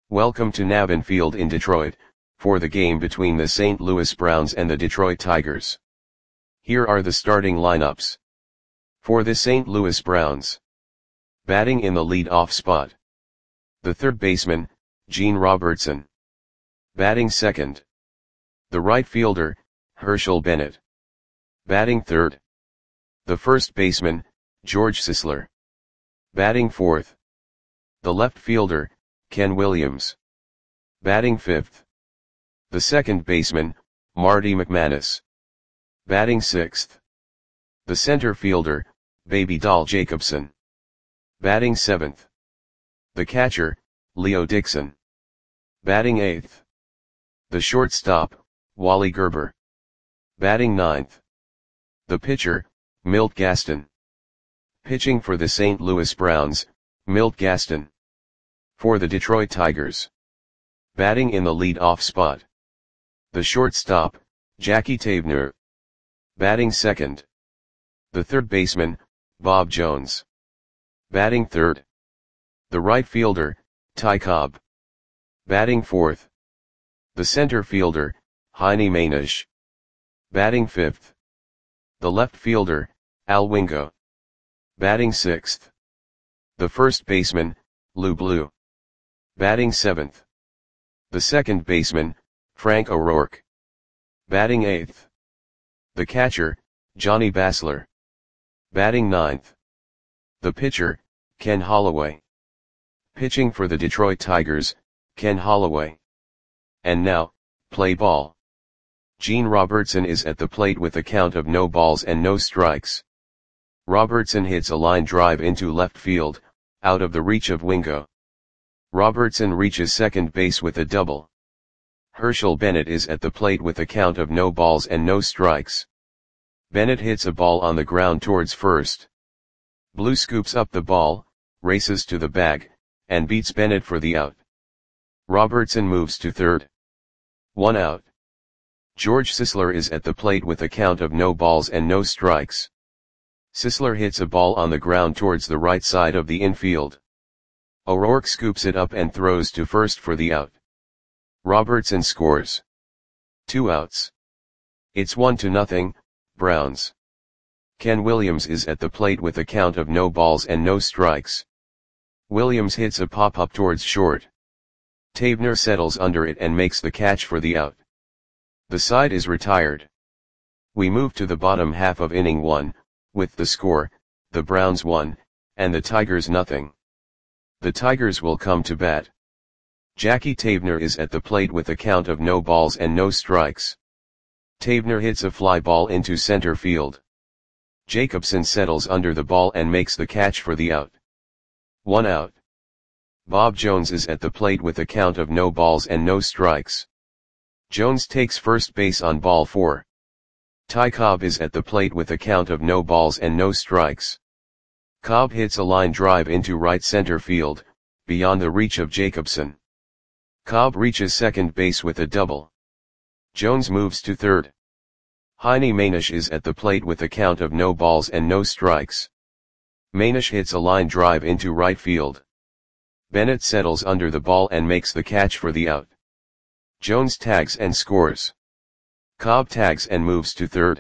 Welcome to Navin Field in Detroit, for the game between the St. Louis Browns and the Detroit Tigers. Here are the starting lineups. For the St. Louis Browns. Batting in the lead-off spot. The third baseman, Gene Robertson. Batting second. The right fielder, Herschel Bennett. Batting third. The first baseman, George Sisler. Batting fourth. The left fielder, Ken Williams. Batting fifth. The second baseman, Marty McManus. Batting sixth. The center fielder, Baby Doll Jacobson. Batting seventh. The catcher, Leo Dixon. Batting eighth. The shortstop, Wally Gerber. Batting ninth. The pitcher, Milt Gaston. Pitching for the St. Louis Browns, Milt Gaston. For the Detroit Tigers. Batting in the lead-off spot. The shortstop, Jackie Taebner. Batting second. The third baseman, Bob Jones. Batting third. The right fielder, Ty Cobb. Batting fourth. The center fielder, Heine Mainisch. Batting fifth. The left fielder, Al Wingo. Batting sixth. The first baseman, Lou Blue. Batting seventh. The second baseman, Frank O'Rourke. Batting eighth. The catcher, Johnny Basler. Batting ninth. The pitcher, Ken Holloway. Pitching for the Detroit Tigers, Ken Holloway. And now, play ball. Gene Robertson is at the plate with a count of no balls and no strikes. Robertson hits a line drive into left field, out of the reach of Wingo. Robertson reaches second base with a double. Herschel Bennett is at the plate with a count of no balls and no strikes. Bennett hits a ball on the ground towards first. Blue scoops up the ball, races to the bag, and beats Bennett for the out. Robertson moves to third. 1 out. George Sisler is at the plate with a count of no balls and no strikes. Sisler hits a ball on the ground towards the right side of the infield. O'Rourke scoops it up and throws to first for the out. Robertson scores. 2 outs. It's 1-0, Browns. Ken Williams is at the plate with a count of no balls and no strikes. Williams hits a pop-up towards short. Taebner settles under it and makes the catch for the out. The side is retired. We move to the bottom half of inning 1, with the score, the Browns 1, and the Tigers 0. The Tigers will come to bat. Jackie Taebner is at the plate with a count of no balls and no strikes. Taebner hits a fly ball into center field. Jacobson settles under the ball and makes the catch for the out. 1 out. Bob Jones is at the plate with a count of no balls and no strikes. Jones takes first base on ball 4. Ty Cobb is at the plate with a count of no balls and no strikes. Cobb hits a line drive into right center field, beyond the reach of Jacobson. Cobb reaches second base with a double. Jones moves to third. Heine Mainisch is at the plate with a count of no balls and no strikes. Mainisch hits a line drive into right field. Bennett settles under the ball and makes the catch for the out. Jones tags and scores. Cobb tags and moves to third.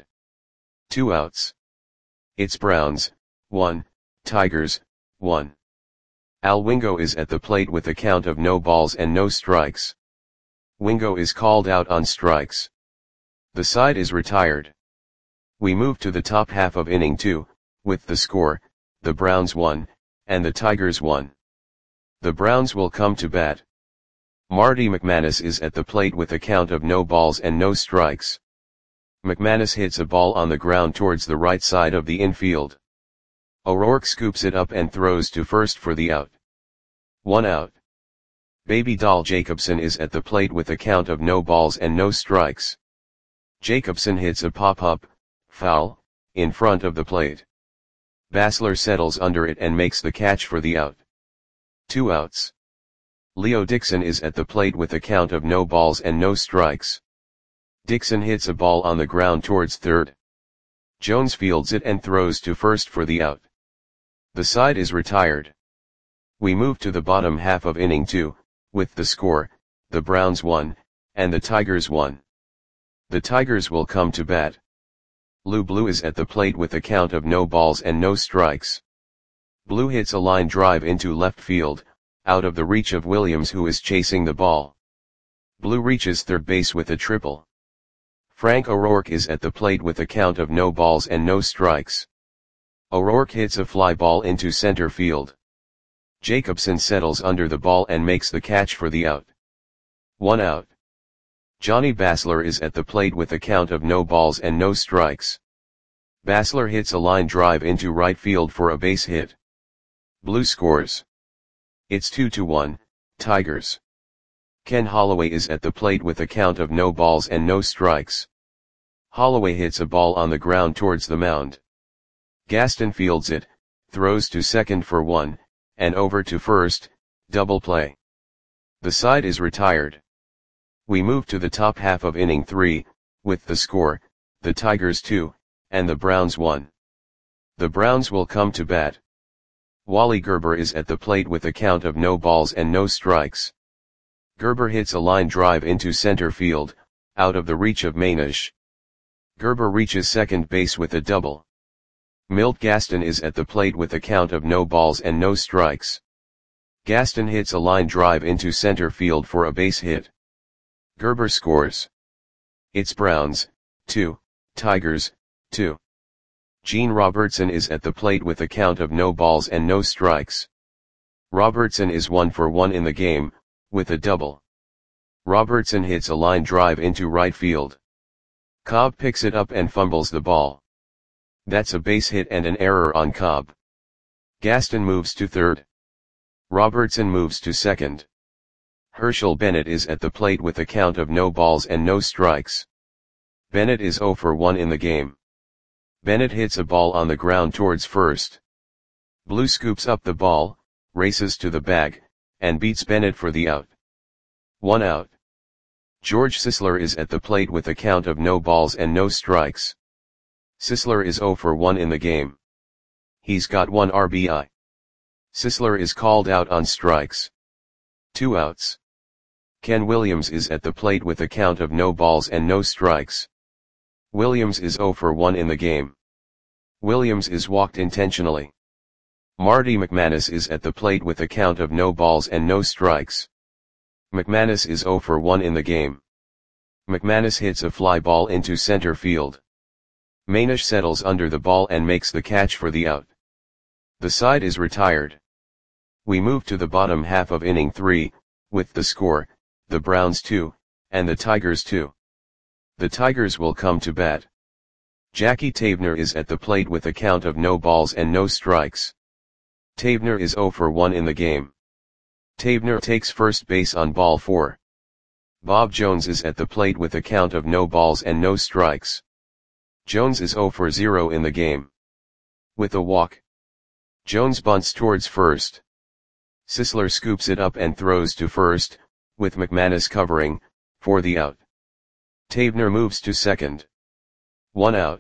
2 outs. It's Browns, 1, Tigers, 1. Al Wingo is at the plate with a count of no balls and no strikes. Wingo is called out on strikes. The side is retired. We move to the top half of inning 2, with the score, the Browns 1, and the Tigers 1. The Browns will come to bat. Marty McManus is at the plate with a count of no balls and no strikes. McManus hits a ball on the ground towards the right side of the infield. O'Rourke scoops it up and throws to first for the out. 1 out. Baby Doll Jacobson is at the plate with a count of no balls and no strikes. Jacobson hits a pop-up, foul, in front of the plate. Basler settles under it and makes the catch for the out. 2 outs. Leo Dixon is at the plate with a count of no balls and no strikes. Dixon hits a ball on the ground towards third. Jones fields it and throws to first for the out. The side is retired. We move to the bottom half of inning 2, with the score, the Browns won, and the Tigers won. The Tigers will come to bat. Lou Blue is at the plate with a count of no balls and no strikes. Blue hits a line drive into left field, out of the reach of Williams, who is chasing the ball. Blue reaches third base with a triple. Frank O'Rourke is at the plate with a count of no balls and no strikes. O'Rourke hits a fly ball into center field. Jacobson settles under the ball and makes the catch for the out. 1 out. Johnny Basler is at the plate with a count of no balls and no strikes. Basler hits a line drive into right field for a base hit. Blue scores. It's 2-1, Tigers. Ken Holloway is at the plate with a count of no balls and no strikes. Holloway hits a ball on the ground towards the mound. Gaston fields it, throws to second for 1, and over to first, double play. The side is retired. We move to the top half of inning 3, with the score, the Tigers 2, and the Browns 1. The Browns will come to bat. Wally Gerber is at the plate with a count of no balls and no strikes. Gerber hits a line drive into center field, out of the reach of Manish. Gerber reaches second base with a double. Milt Gaston is at the plate with a count of no balls and no strikes. Gaston hits a line drive into center field for a base hit. Gerber scores. It's Browns, 2, Tigers, 2. Gene Robertson is at the plate with a count of no balls and no strikes. Robertson is 1 for 1 in the game, with a double. Robertson hits a line drive into right field. Cobb picks it up and fumbles the ball. That's a base hit and an error on Cobb. Gaston moves to third. Robertson moves to second. Herschel Bennett is at the plate with a count of no balls and no strikes. Bennett is 0 for 1 in the game. Bennett hits a ball on the ground towards first. Blue scoops up the ball, races to the bag, and beats Bennett for the out. 1 out. George Sisler is at the plate with a count of no balls and no strikes. Sisler is 0 for 1 in the game. He's got 1 RBI. Sisler is called out on strikes. 2 outs. Ken Williams is at the plate with a count of no balls and no strikes. Williams is 0 for 1 in the game. Williams is walked intentionally. Marty McManus is at the plate with a count of no balls and no strikes. McManus is 0 for 1 in the game. McManus hits a fly ball into center field. Manish settles under the ball and makes the catch for the out. The side is retired. We move to the bottom half of inning 3, with the score, the Browns 2, and the Tigers 2. The Tigers will come to bat. Jackie Tavener is at the plate with a count of no balls and no strikes. Tavener is 0 for 1 in the game. Tavener takes first base on ball 4. Bob Jones is at the plate with a count of no balls and no strikes. Jones is 0 for 0 in the game. With a walk. Jones bunts towards first. Sisler scoops it up and throws to first, with McManus covering, for the out. Tavener moves to second. 1 out.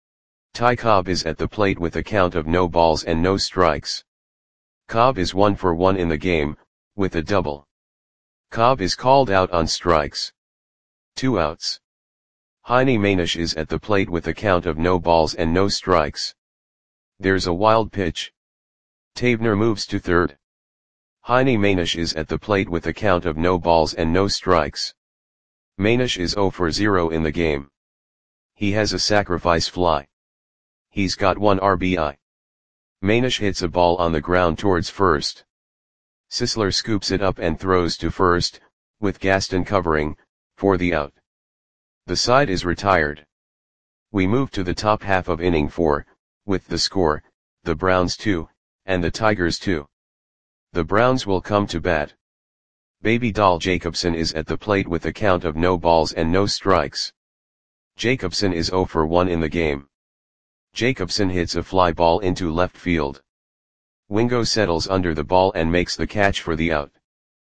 Ty Cobb is at the plate with a count of no balls and no strikes. Cobb is 1 for 1 in the game, with a double. Cobb is called out on strikes. 2 outs. Heine Manish is at the plate with a count of no balls and no strikes. There's a wild pitch. Tavener moves to third. Heine Manish is at the plate with a count of no balls and no strikes. Manish is 0 for 0 in the game. He has a sacrifice fly. He's got 1 RBI. Manish hits a ball on the ground towards first. Sisler scoops it up and throws to first, with Gaston covering, for the out. The side is retired. We move to the top half of inning 4, with the score, the Browns 2, and the Tigers 2. The Browns will come to bat. Baby Doll Jacobson is at the plate with a count of no balls and no strikes. Jacobson is 0 for 1 in the game. Jacobson hits a fly ball into left field. Wingo settles under the ball and makes the catch for the out.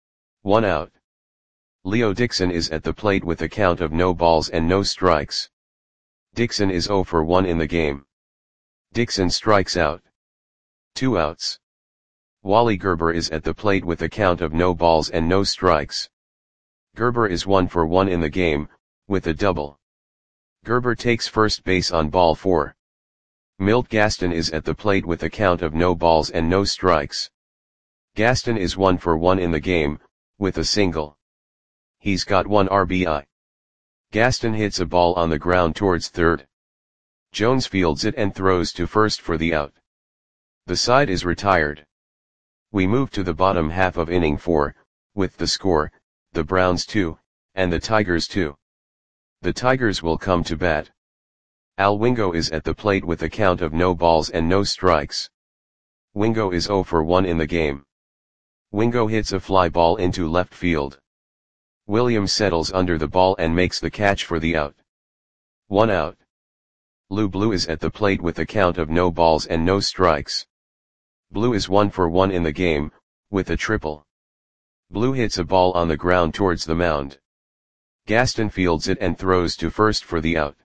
1 out. Leo Dixon is at the plate with a count of no balls and no strikes. Dixon is 0 for 1 in the game. Dixon strikes out. 2 outs. Wally Gerber is at the plate with a count of no balls and no strikes. Gerber is 1 for 1 in the game, with a double. Gerber takes first base on ball 4. Milt Gaston is at the plate with a count of no balls and no strikes. Gaston is 1 for 1 in the game, with a single. He's got 1 RBI. Gaston hits a ball on the ground towards third. Jones fields it and throws to first for the out. The side is retired. We move to the bottom half of inning 4, with the score, the Browns 2, and the Tigers 2. The Tigers will come to bat. Al Wingo is at the plate with a count of no balls and no strikes. Wingo is 0 for 1 in the game. Wingo hits a fly ball into left field. Williams settles under the ball and makes the catch for the out. 1 out. Lou Blue is at the plate with a count of no balls and no strikes. Blue is 1 for 1 in the game, with a triple. Blue hits a ball on the ground towards the mound. Gaston fields it and throws to first for the out.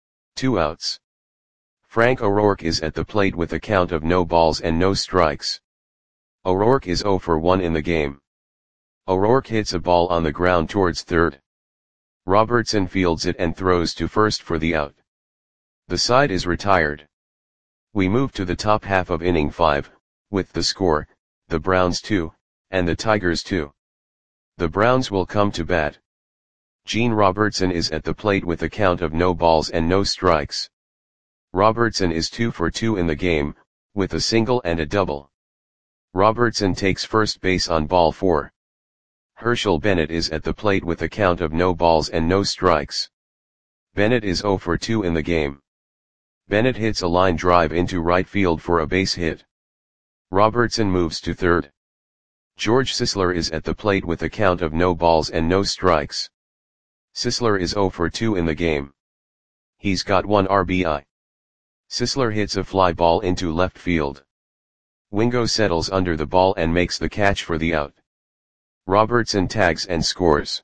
2 outs. Frank O'Rourke is at the plate with a count of no balls and no strikes. O'Rourke is 0 for 1 in the game. O'Rourke hits a ball on the ground towards third. Robertson fields it and throws to first for the out. The side is retired. We move to the top half of inning 5, with the score, the Browns 2, and the Tigers 2. The Browns will come to bat. Gene Robertson is at the plate with a count of no balls and no strikes. Robertson is 2 for 2 in the game, with a single and a double. Robertson takes first base on ball 4. Herschel Bennett is at the plate with a count of no balls and no strikes. Bennett is 0 for 2 in the game. Bennett hits a line drive into right field for a base hit. Robertson moves to third. George Sisler is at the plate with a count of no balls and no strikes. Sisler is 0 for 2 in the game. He's got 1 RBI. Sisler hits a fly ball into left field. Wingo settles under the ball and makes the catch for the out. Robertson tags and scores.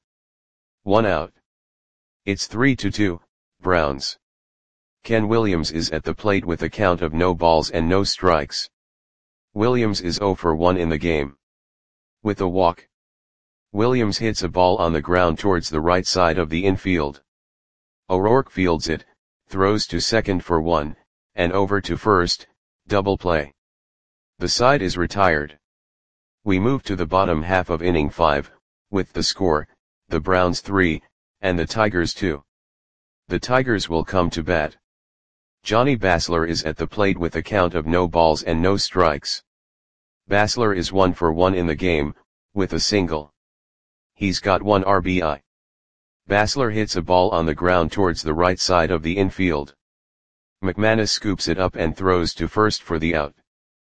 1 out. It's 3-2, Browns. Ken Williams is at the plate with a count of no balls and no strikes. Williams is 0 for 1 in the game. With a walk. Williams hits a ball on the ground towards the right side of the infield. O'Rourke fields it, throws to second for 1, and over to first, double play. The side is retired. We move to the bottom half of inning 5, with the score, the Browns 3, and the Tigers 2. The Tigers will come to bat. Johnny Basler is at the plate with a count of no balls and no strikes. Basler is 1 for 1 in the game, with a single. He's got 1 RBI. Basler hits a ball on the ground towards the right side of the infield. McManus scoops it up and throws to first for the out.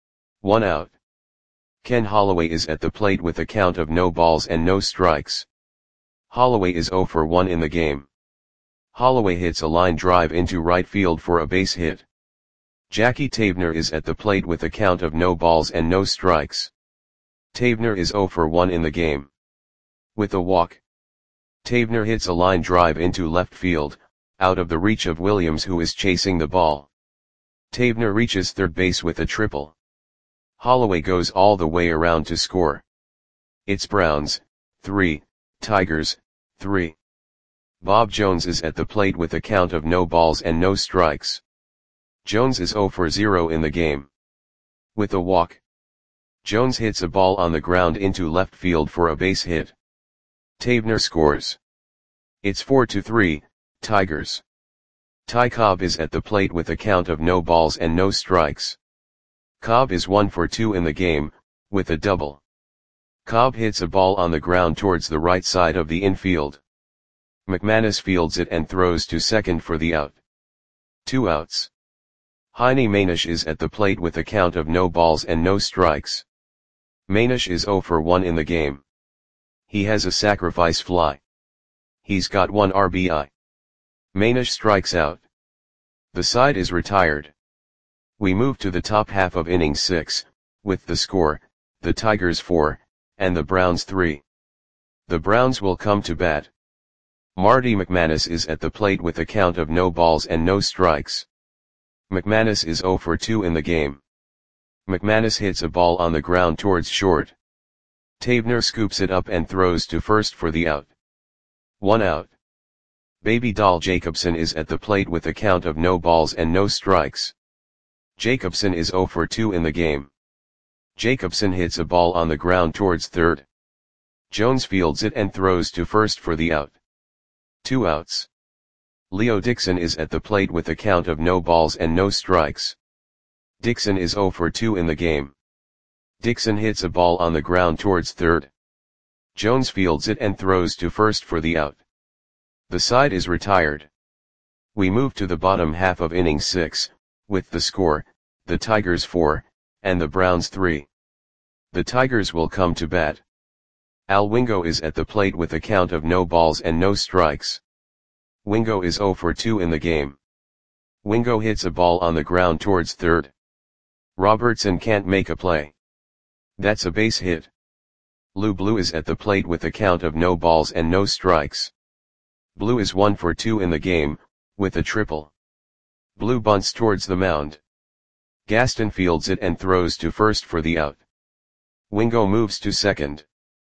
1 out. Ken Holloway is at the plate with a count of no balls and no strikes. Holloway is 0 for 1 in the game. Holloway hits a line drive into right field for a base hit. Jackie Tavener is at the plate with a count of no balls and no strikes. Tavener is 0 for 1 in the game. With a walk. Tavener hits a line drive into left field, out of the reach of Williams who is chasing the ball. Tavener reaches third base with a triple. Holloway goes all the way around to score. It's Browns, 3, Tigers, 3. Bob Jones is at the plate with a count of no balls and no strikes. Jones is 0 for 0 in the game. With a walk. Jones hits a ball on the ground into left field for a base hit. Tavener scores. It's 4-3, Tigers. Ty Cobb is at the plate with a count of no balls and no strikes. Cobb is 1 for 2 in the game, with a double. Cobb hits a ball on the ground towards the right side of the infield. McManus fields it and throws to second for the out. 2 outs. Heine Manish is at the plate with a count of no balls and no strikes. Manish is 0 for 1 in the game. He has a sacrifice fly. He's got 1 RBI. Manish strikes out. The side is retired. We move to the top half of inning 6, with the score, the Tigers 4, and the Browns 3. The Browns will come to bat. Marty McManus is at the plate with a count of no balls and no strikes. McManus is 0 for 2 in the game. McManus hits a ball on the ground towards short. Tavener scoops it up and throws to first for the out. 1 out. Baby doll Jacobson is at the plate with a count of no balls and no strikes. Jacobson is 0 for 2 in the game. Jacobson hits a ball on the ground towards third. Jones fields it and throws to first for the out. 2 outs. Leo Dixon is at the plate with a count of no balls and no strikes. Dixon is 0 for 2 in the game. Dixon hits a ball on the ground towards third. Jones fields it and throws to first for the out. The side is retired. We move to the bottom half of inning 6, with the score, the Tigers 4, and the Browns 3. The Tigers will come to bat. Al Wingo is at the plate with a count of no balls and no strikes. Wingo is 0 for 2 in the game. Wingo hits a ball on the ground towards third. Robertson can't make a play. That's a base hit. Lou Blue is at the plate with a count of no balls and no strikes. Blue is 1 for 2 in the game, with a triple. Blue bunts towards the mound. Gaston fields it and throws to first for the out. Wingo moves to second.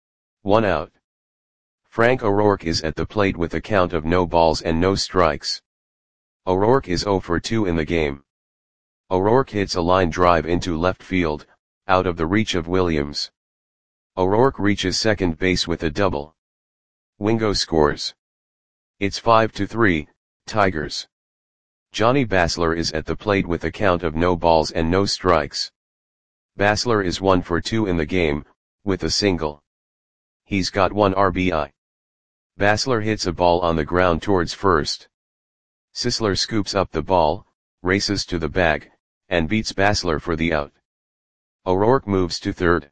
1 out. Frank O'Rourke is at the plate with a count of no balls and no strikes. O'Rourke is 0 for 2 in the game. O'Rourke hits a line drive into left field, out of the reach of Williams. O'Rourke reaches second base with a double. Wingo scores. It's 5-3, Tigers. Johnny Basler is at the plate with a count of no balls and no strikes. Basler is 1 for 2 in the game, with a single. He's got 1 RBI. Basler hits a ball on the ground towards first. Sisler scoops up the ball, races to the bag, and beats Basler for the out. O'Rourke moves to third.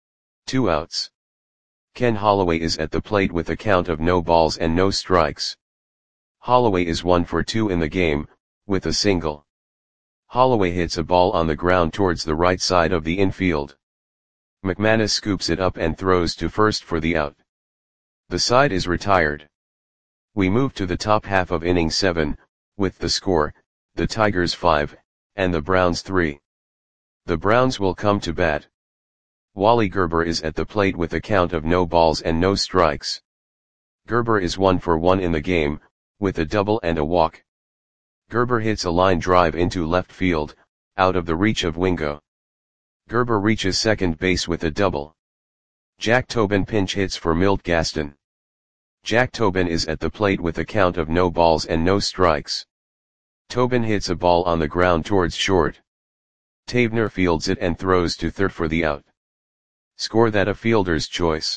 2 outs. Ken Holloway is at the plate with a count of no balls and no strikes. Holloway is 1 for 2 in the game, with a single. Holloway hits a ball on the ground towards the right side of the infield. McManus scoops it up and throws to first for the out. The side is retired. We move to the top half of inning 7, with the score, the Tigers 5, and the Browns 3. The Browns will come to bat. Wally Gerber is at the plate with a count of no balls and no strikes. Gerber is 1 for 1 in the game, with a double and a walk. Gerber hits a line drive into left field, out of the reach of Wingo. Gerber reaches second base with a double. Jack Tobin pinch hits for Milt Gaston. Jack Tobin is at the plate with a count of no balls and no strikes. Tobin hits a ball on the ground towards short. Tavener fields it and throws to third for the out. Score that a fielder's choice.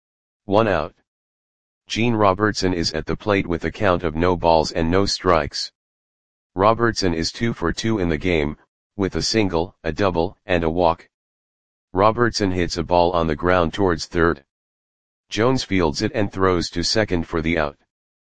1 out. Gene Robertson is at the plate with a count of no balls and no strikes. Robertson is 2 for 2 in the game, with a single, a double, and a walk. Robertson hits a ball on the ground towards third. Jones fields it and throws to second for the out.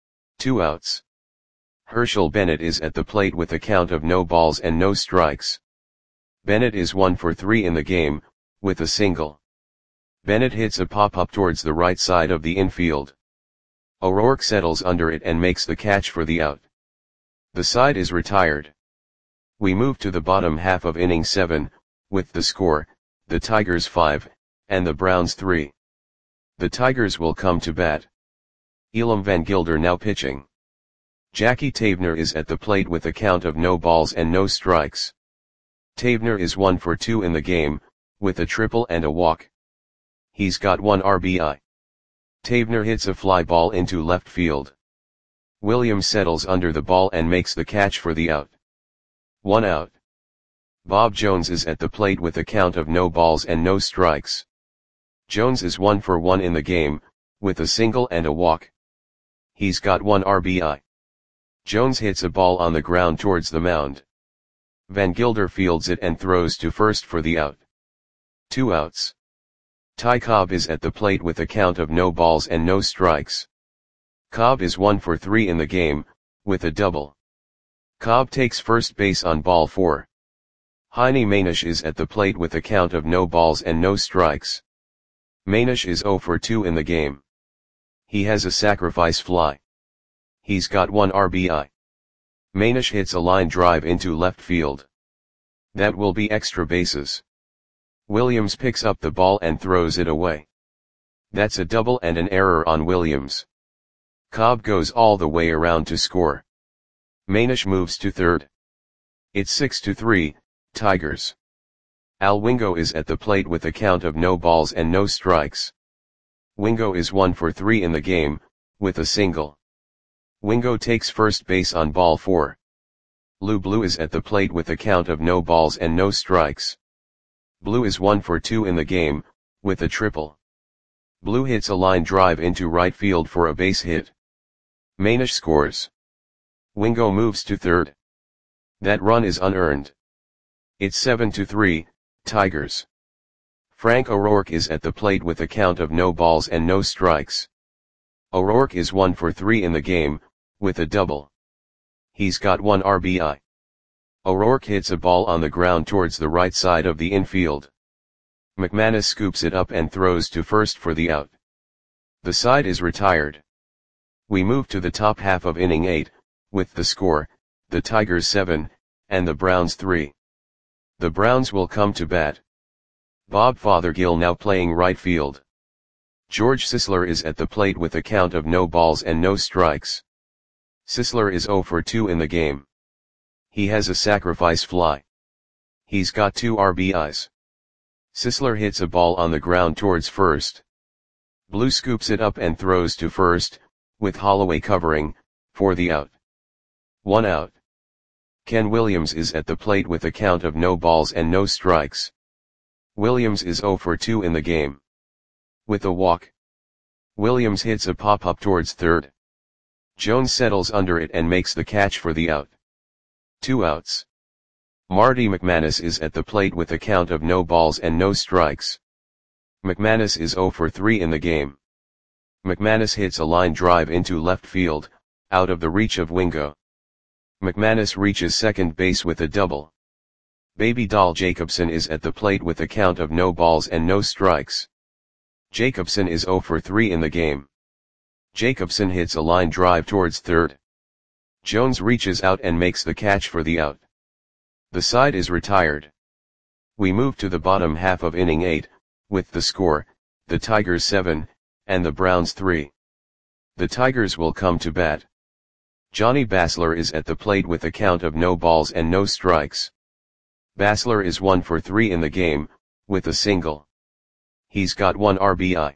2 outs. Herschel Bennett is at the plate with a count of no balls and no strikes. Bennett is 1 for 3 in the game, with a single. Bennett hits a pop-up towards the right side of the infield. O'Rourke settles under it and makes the catch for the out. The side is retired. We move to the bottom half of inning 7, with the score, the Tigers 5, and the Browns 3. The Tigers will come to bat. Elam Van Gilder now pitching. Jackie Tavener is at the plate with a count of no balls and no strikes. Tavener is 1 for 2 in the game, with a triple and a walk. He's got 1 RBI. Tavener hits a fly ball into left field. Williams settles under the ball and makes the catch for the out. 1 out. Bob Jones is at the plate with a count of no balls and no strikes. Jones is 1 for 1 in the game, with a single and a walk. He's got 1 RBI. Jones hits a ball on the ground towards the mound. Van Gilder fields it and throws to first for the out. 2 outs. Ty Cobb is at the plate with a count of no balls and no strikes. Cobb is 1 for 3 in the game, with a double. Cobb takes first base on ball 4. Heine Manish is at the plate with a count of no balls and no strikes. Manish is 0 for 2 in the game. He has a sacrifice fly. He's got 1 RBI. Manish hits a line drive into left field. That will be extra bases. Williams picks up the ball and throws it away. That's a double and an error on Williams. Cobb goes all the way around to score. Manish moves to third. It's 6-3, Tigers. Al Wingo is at the plate with a count of no balls and no strikes. Wingo is 1 for 3 in the game, with a single. Wingo takes first base on ball 4. Lou Blue is at the plate with a count of no balls and no strikes. Blue is 1 for 2 in the game, with a triple. Blue hits a line drive into right field for a base hit. Manish scores. Wingo moves to third. That run is unearned. It's 7-3, Tigers. Frank O'Rourke is at the plate with a count of no balls and no strikes. O'Rourke is 1 for 3 in the game, with a double. He's got 1 RBI. O'Rourke hits a ball on the ground towards the right side of the infield. McManus scoops it up and throws to first for the out. The side is retired. We move to the top half of inning 8, with the score, the Tigers 7, and the Browns 3. The Browns will come to bat. Bob Fothergill now playing right field. George Sisler is at the plate with a count of no balls and no strikes. Sisler is 0 for 2 in the game. He has a sacrifice fly. He's got 2 RBIs. Sisler hits a ball on the ground towards first. Blue scoops it up and throws to first, with Holloway covering, for the out. 1 out. Ken Williams is at the plate with a count of no balls and no strikes. Williams is 0 for 2 in the game. With a walk. Williams hits a pop-up towards third. Jones settles under it and makes the catch for the out. 2 outs. Marty McManus is at the plate with a count of no balls and no strikes. McManus is 0 for 3 in the game. McManus hits a line drive into left field, out of the reach of Wingo. McManus reaches second base with a double. Baby Doll Jacobson is at the plate with a count of no balls and no strikes. Jacobson is 0 for 3 in the game. Jacobson hits a line drive towards third. Jones reaches out and makes the catch for the out. The side is retired. We move to the bottom half of inning 8, with the score, the Tigers 7, and the Browns 3. The Tigers will come to bat. Johnny Basler is at the plate with a count of no balls and no strikes. Basler is 1 for 3 in the game, with a single. He's got 1 RBI.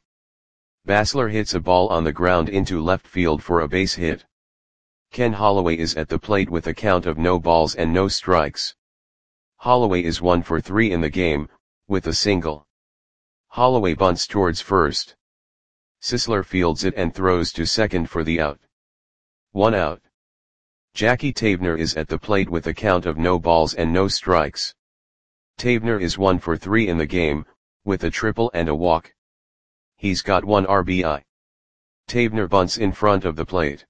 Basler hits a ball on the ground into left field for a base hit. Ken Holloway is at the plate with a count of no balls and no strikes. Holloway is 1 for 3 in the game, with a single. Holloway bunts towards first. Sisler fields it and throws to second for the out. 1 out. Jackie Tavener is at the plate with a count of no balls and no strikes. Tavener is 1 for 3 in the game, with a triple and a walk. He's got 1 RBI. Tavener bunts in front of the plate.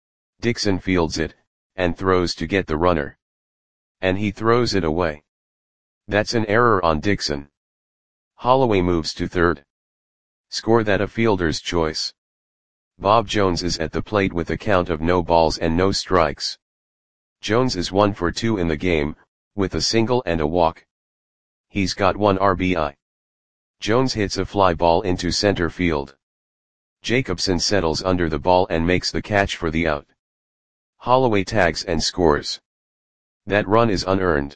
Dixon fields it, and throws to get the runner. And he throws it away. That's an error on Dixon. Holloway moves to third. Score that a fielder's choice. Bob Jones is at the plate with a count of no balls and no strikes. Jones is 1 for 2 in the game, with a single and a walk. He's got 1 RBI. Jones hits a fly ball into center field. Jacobson settles under the ball and makes the catch for the out. Holloway tags and scores. That run is unearned.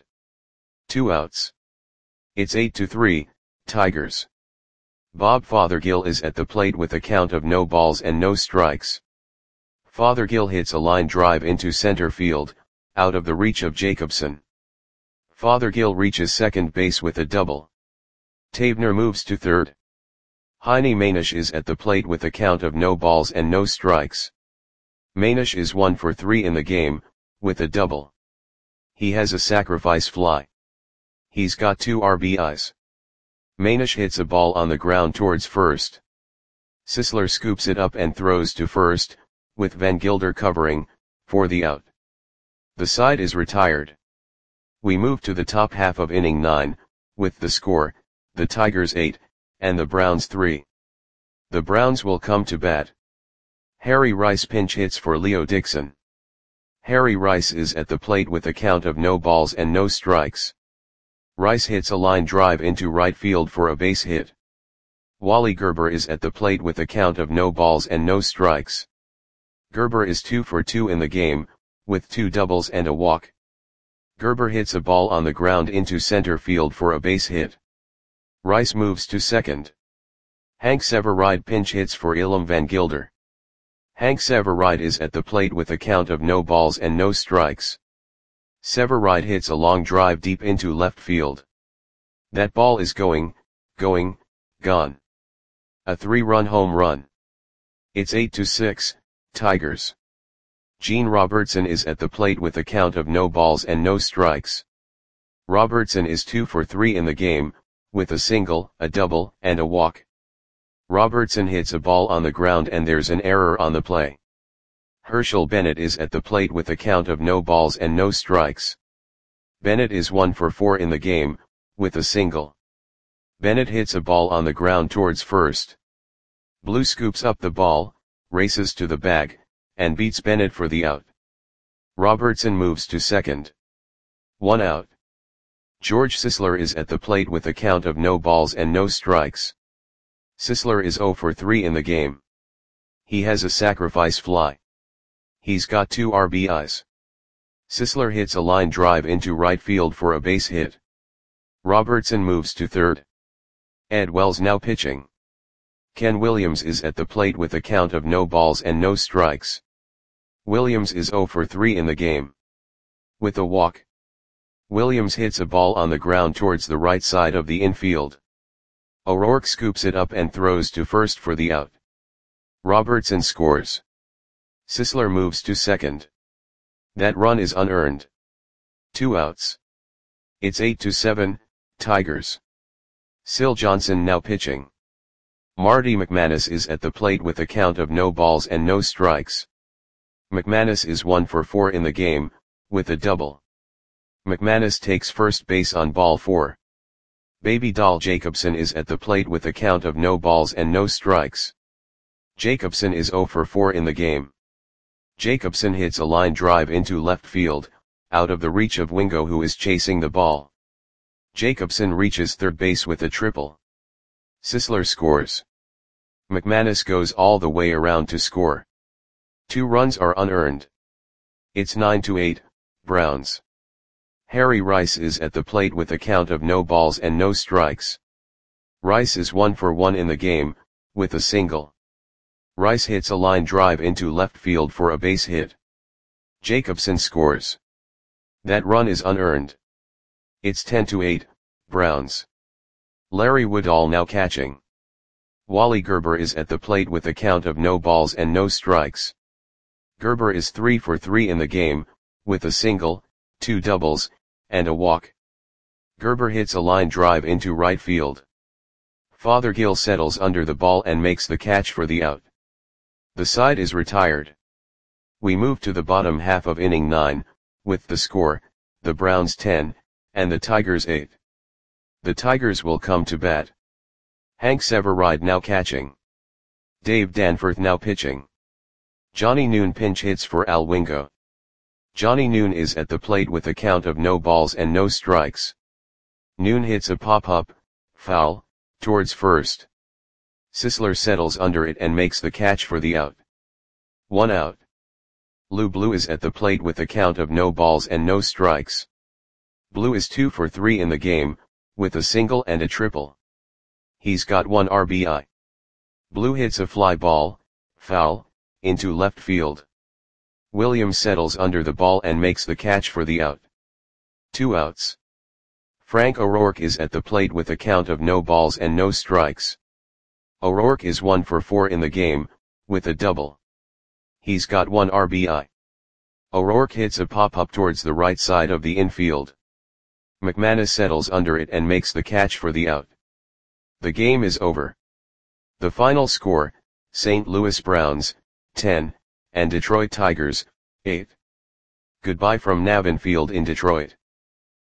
2 outs. It's 8-3, Tigers. Bob Fothergill is at the plate with a count of no balls and no strikes. Fothergill hits a line drive into center field, out of the reach of Jacobson. Fothergill reaches second base with a double. Tavener moves to third. Heine Manish is at the plate with a count of no balls and no strikes. Manish is 1 for 3 in the game, with a double. He has a sacrifice fly. He's got 2 RBIs. Manish hits a ball on the ground towards first. Sisler scoops it up and throws to first, with Van Gilder covering, for the out. The side is retired. We move to the top half of inning 9, with the score, the Tigers 8, and the Browns 3. The Browns will come to bat. Harry Rice pinch hits for Leo Dixon. Harry Rice is at the plate with a count of no balls and no strikes. Rice hits a line drive into right field for a base hit. Wally Gerber is at the plate with a count of no balls and no strikes. Gerber is 2 for 2 in the game, with 2 doubles and a walk. Gerber hits a ball on the ground into center field for a base hit. Rice moves to second. Hank Severide pinch hits for Ilham Van Gilder. Hank Severide is at the plate with a count of no balls and no strikes. Severide hits a long drive deep into left field. That ball is gone. A 3-run home run. It's 8-6, Tigers. Gene Robertson is at the plate with a count of no balls and no strikes. Robertson is 2 for 3 in the game, with a single, a double, and a walk. Robertson hits a ball on the ground and there's an error on the play. Herschel Bennett is at the plate with a count of no balls and no strikes. Bennett is 1 for 4 in the game, with a single. Bennett hits a ball on the ground towards first. Blue scoops up the ball, races to the bag, and beats Bennett for the out. Robertson moves to second. 1 out. George Sisler is at the plate with a count of no balls and no strikes. Sisler is 0 for 3 in the game. He has a sacrifice fly. He's got 2 RBIs. Sisler hits a line drive into right field for a base hit. Robertson moves to third. Ed Wells now pitching. Ken Williams is at the plate with a count of no balls and no strikes. Williams is 0 for 3 in the game. With a walk. Williams hits a ball on the ground towards the right side of the infield. O'Rourke scoops it up and throws to first for the out. Robertson scores. Sisler moves to second. That run is unearned. 2 outs. It's 8-7, Tigers. Syl Johnson now pitching. Marty McManus is at the plate with a count of no balls and no strikes. McManus is 1 for 4 in the game, with a double. McManus takes first base on ball 4. Baby Doll Jacobson is at the plate with a count of no balls and no strikes. Jacobson is 0 for 4 in the game. Jacobson hits a line drive into left field, out of the reach of Wingo who is chasing the ball. Jacobson reaches third base with a triple. Sisler scores. McManus goes all the way around to score. 2 runs are unearned. It's 9-8, Browns. Harry Rice is at the plate with a count of no balls and no strikes. Rice is 1 for 1 in the game, with a single. Rice hits a line drive into left field for a base hit. Jacobson scores. That run is unearned. It's 10-8, Browns. Larry Woodall now catching. Wally Gerber is at the plate with a count of no balls and no strikes. Gerber is 3 for 3 in the game, with a single, 2 doubles, and a walk. Gerber hits a line drive into right field. Fothergill settles under the ball and makes the catch for the out. The side is retired. We move to the bottom half of inning 9, with the score, the Browns 10, and the Tigers 8. The Tigers will come to bat. Hank Severide now catching. Dave Danforth now pitching. Johnny Noon pinch hits for Al Wingo. Johnny Noon is at the plate with a count of no balls and no strikes. Noon hits a pop-up, foul, towards first. Sisler settles under it and makes the catch for the out. 1 out. Lou Blue is at the plate with a count of no balls and no strikes. Blue is 2 for 3 in the game, with a single and a triple. He's got 1 RBI. Blue hits a fly ball, foul, into left field. Williams settles under the ball and makes the catch for the out. 2 outs. Frank O'Rourke is at the plate with a count of no balls and no strikes. O'Rourke is 1 for 4 in the game, with a double. He's got 1 RBI. O'Rourke hits a pop-up towards the right side of the infield. McManus settles under it and makes the catch for the out. The game is over. The final score, St. Louis Browns, 10, and Detroit Tigers, 8. Goodbye from Navin Field in Detroit.